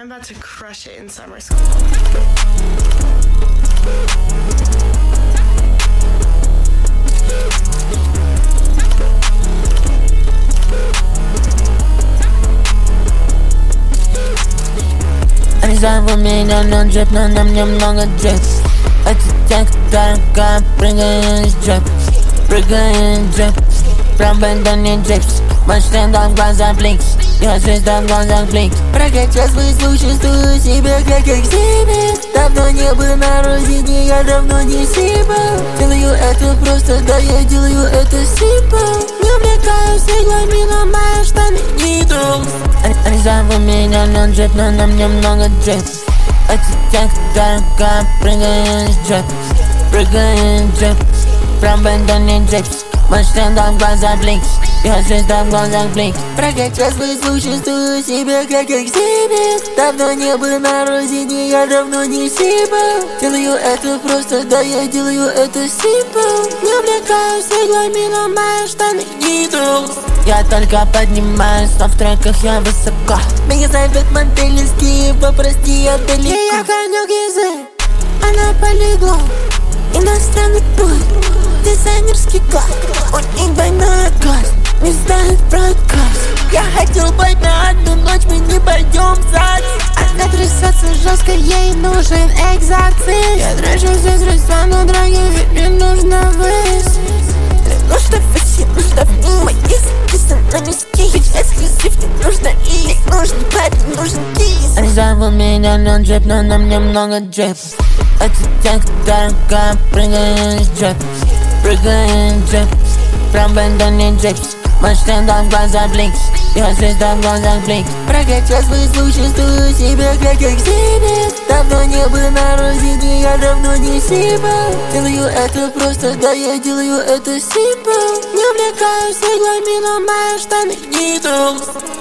I'm about to crush it in summer school. Они зовут меня на джип, но на мне много джипс. Это те, которые прыгают из джип. Прыгают из джип. Правда, это не джипс. Мощный дом в глазах бликс. Я звезда в глазах бликс. Прокачать свой звук, чувствую себя как экзибит. Давно не был на родине, я давно не сипал. Делаю это просто, да, я делаю это simple. Не увлекаюсь иглами, ломаю штаны, не трус. Они зовут меня на джип, но на мне много джипс. Это те, которые прыгают из джип. Прыгают из джип. Правда, это не джипс. Мощный дом в глазах бликс. Я звезда в глазах бликс. Прокачать свой звук, чувствую себя как экзибит. Давно не был на родине, я давно не сипал. Делаю это просто, да, я делаю это simple. Не увлекаюсь иглами, ломаю штаны, не трус. Я только поднимаюсь, но в треках я высоко. Меня зовет модельский, попрости, я далеко. Я конек язык, она полегло. Иностранный путь, дизайнерский класс. У них двойной отказ, не знают проказ. Я хотел пойти на одну ночь, мы не пойдем в ЗАГС. Она трясется жестко, ей нужен экзорцист. Я трачу все средства, но дорогие, ведь мне нужно выезд. Нужно выйти, нужно внимание, записано стих. Ведь эксклюзив не нужно и нужен парень, нужен кис. Они зовут меня на джип, но на мне много джипс. Это те, которые прыгают из джип. Прыгают из джип. Правда, это не джипс. Мощный дом в глазах бликс. Я звезда в глазах бликс. Прокачать свой звук, чувствую себя как экзибит. Давно не был на родине, я давно не сипал. Делаю это просто, да, я делаю это simple. Не увлекаюсь иглами, ломаю штаны, не трус.